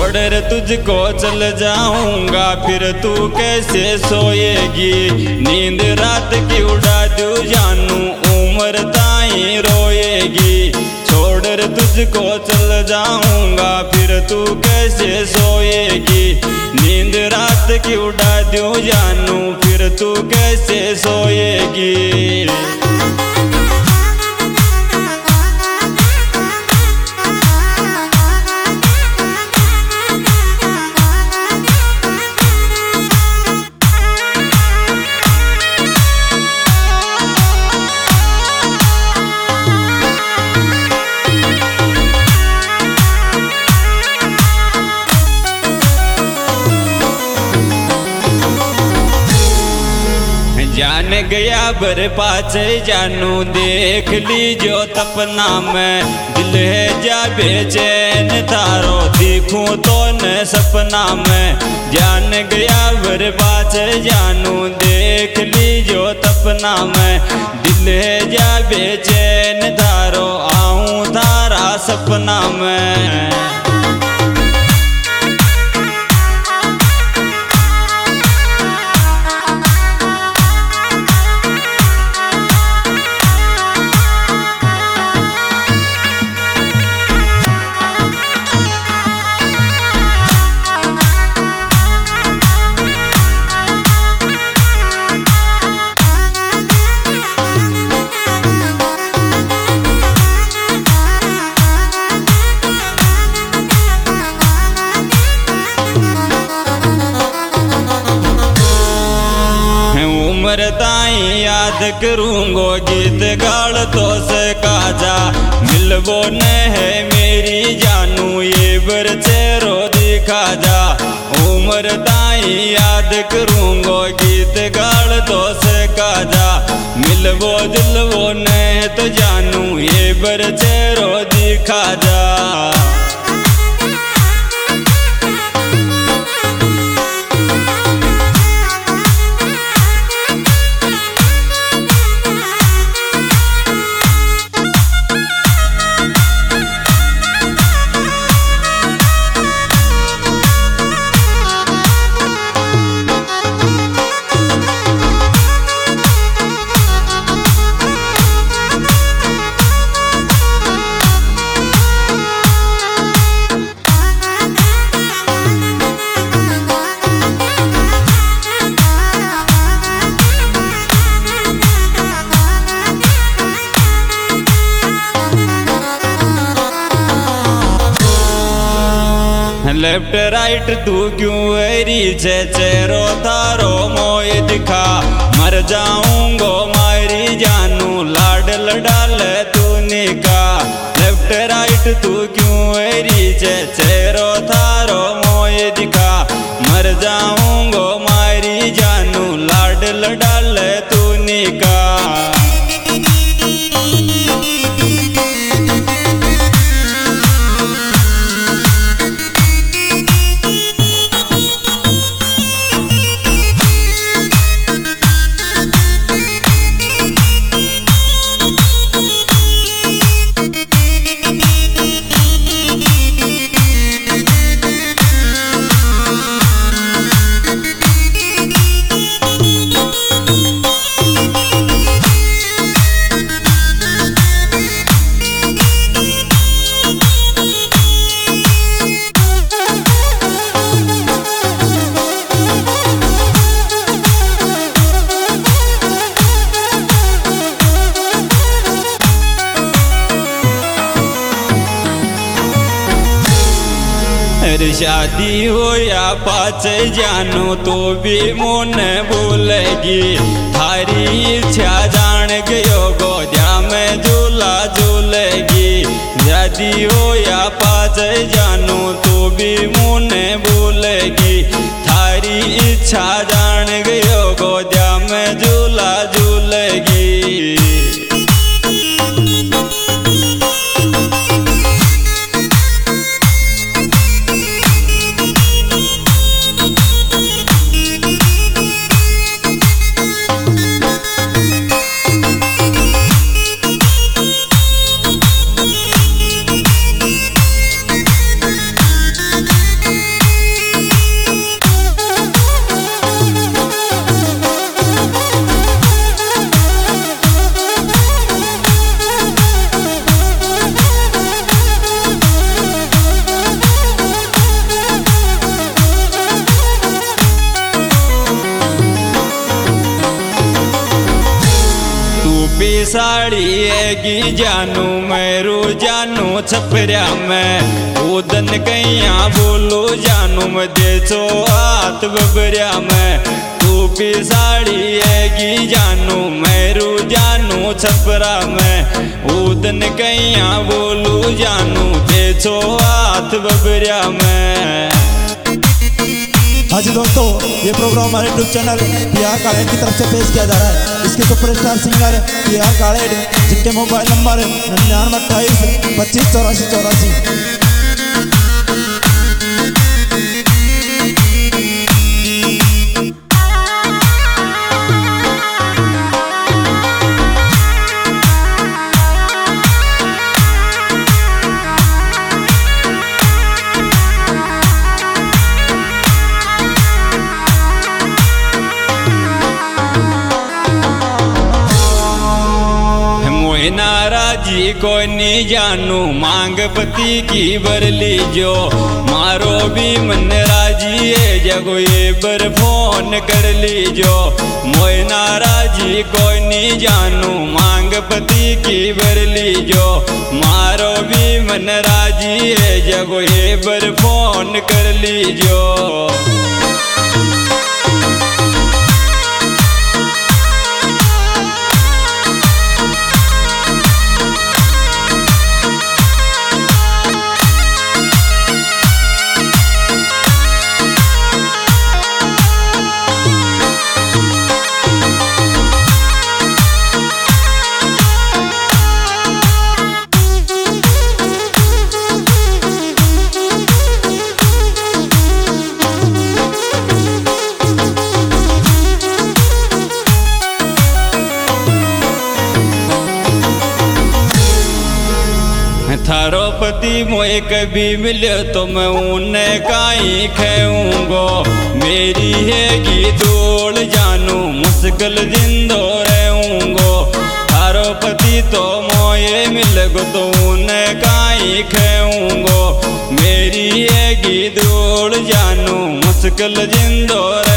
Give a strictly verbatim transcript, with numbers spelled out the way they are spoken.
छोड़कर तुझको चल जाऊंगा फिर तू कैसे सोएगी। नींद रात की उड़ा दूं जानू उम्र ताई रोएगी। छोड़कर तुझको चल जाऊंगा फिर तू कैसे सोएगी। नींद रात की उड़ा दूं जानू फिर तू कैसे सोएगी। जान गया बर पाच जानू देख लीजो तपना में। दिल है जा बेचैन थारो दिखूं तो न सपना में। जान गया बर पाच जानू देख लीजो तपना में। दिल है जा बेचैन थारो आऊं थारा सपना में। उम्र ताई याद करूंगो गीत गाल तो से काजा। मिलबो न है मेरी जानू ये बर चेहरो दिखा जा। उम्र ताई याद करूंगो गीत गाल तो से काजा। मिलबो दिलबो न तो जानू ये बर चेहरो दिखा जा। लेफ्ट राइट तू क्यों वेरी छे चेहरो तारो मोय दिखा। मर जाऊंगो मारी जानू लाड लडाल तू निका। लेफ्ट राइट तू क्यों वेरी छे चेहरो तारो मोय दिखा। मर जाऊंगो मारी जानू लाड लडाल तू निका। शादी हो या पाच जानू तो भी मोन भूलेगी। थारी इच्छा जान गयो गोदिया में झूला झूलेगी। शादी हो या पाच जानू तो भी मोन भूलेगी। थारी इच्छा जान गयो गोदिया में झूला झूलेगी। साड़ी हैगी जानू मैरू जानू छपरिया में उदन कैया बोलो जानू मैं देचो हाथ बबरिया में तू भी साड़ी हैगी जानू मैरू जानू छपरा में उदन कैया बोलो जानू देचो हाथ बबरिया में। हाँ जी दोस्तों, ये प्रोग्राम हमारे यूट्यूब चैनल पी आर कालेड की तरफ से पेश किया जा रहा है। इसके सुपरस्टार सिंगर पी आर कालेड, जिनके मोबाइल नंबर निन्यानवे अट्ठाईस पच्चीस चौरासी चौरासी। नाराजी कोई नहीं जानू मांग पति की बरली जो मारो भी मन राजी है जगो ये बर फोन कर लीजो। मोय नाराजी कोई नहीं जानू मांग पति की बरली जो मारो भी मन राजी है जगो ये बर फोन कर लीजो। थारो पति मोए कभी मिले तो मैं उन्हें काई खेऊंगो मेरी हैगी दौड़ जानू मुश्किल जिंदो रहूंगो। थारो पति तो मोए मिलगो तो उन्हें काई खेऊंगो मेरी हैगी दौड़ जानू मुश्किल जिंदो